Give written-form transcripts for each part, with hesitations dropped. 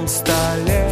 новом столе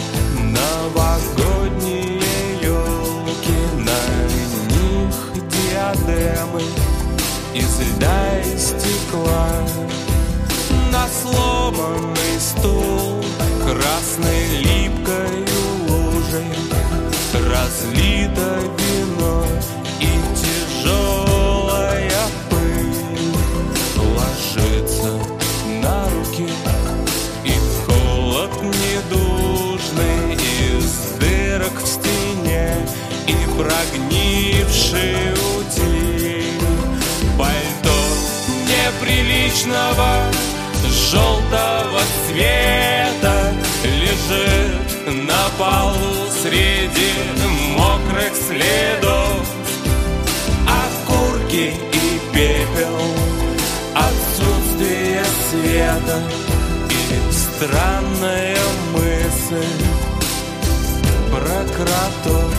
новогодние елки, на них диадемы из льда и стекла. На сломанный стул красной липкой лужей разлито вино, и тяжелая пыль ложится на руки, и холод недужный из дырок в стене, и прогнивший утиль. Пальто неприличного желтого цвета лежит на полу среди мокрых следов. Окурки и пепел, отсутствие света и странная мысль про кротов,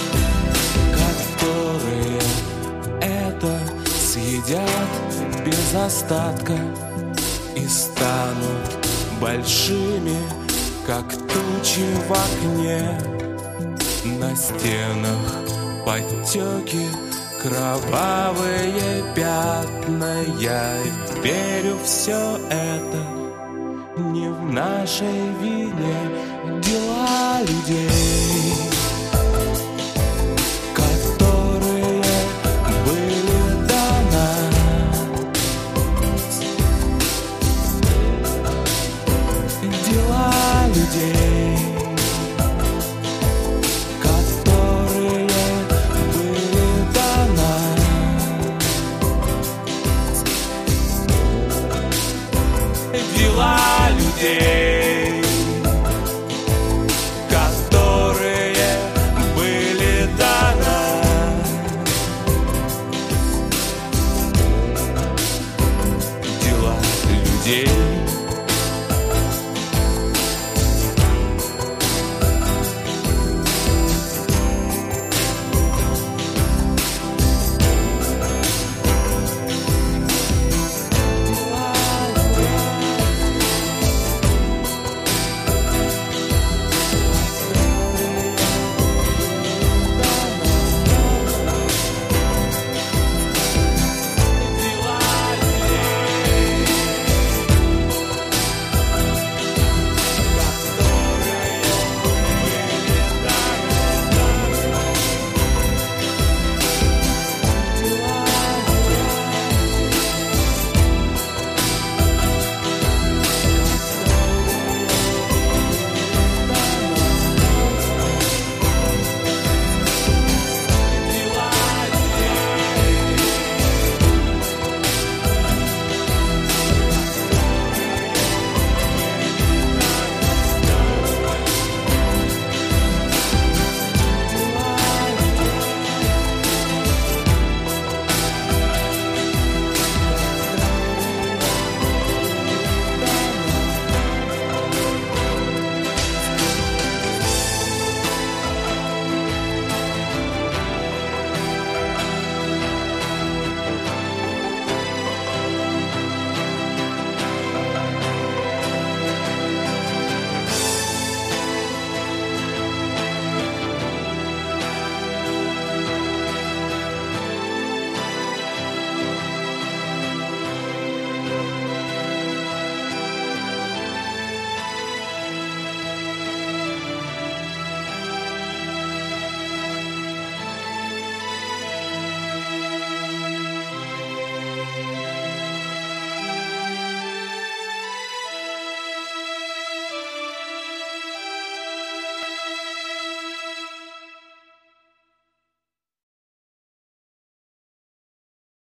которые это съедят без остатка и станут большими, как тучи в окне. На стенах подтеки, кровавые пятна. Я верю, все это не в нашей вине, дела людей.